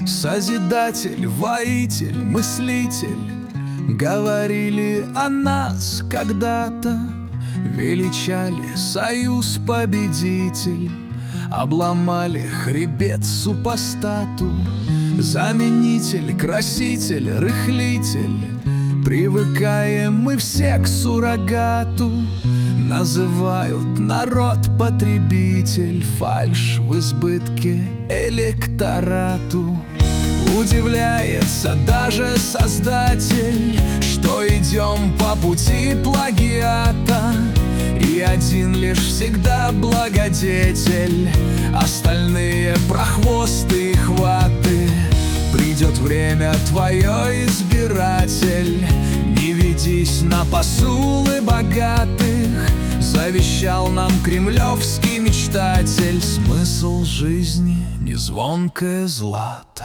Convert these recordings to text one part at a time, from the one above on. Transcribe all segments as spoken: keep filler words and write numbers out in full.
Созидатель, воитель, мыслитель, говорили о нас когда-то. Величали союз победитель, обломали хребет супостату. Заменитель, краситель, рыхлитель, привыкаем мы все к суррогату. Называют народ потребитель, фальшь в избытке электорату. Удивляется даже создатель, что идем по пути плагиата. И один лишь всегда благодетель, остальные прохвосты и хваты. Придет время твое, избиратель, не ведись на посулы богатых. Завещал нам кремлевский мечтатель, смысл жизни не звонкое злато.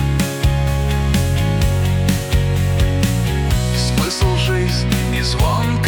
Смысл жизни не звонкое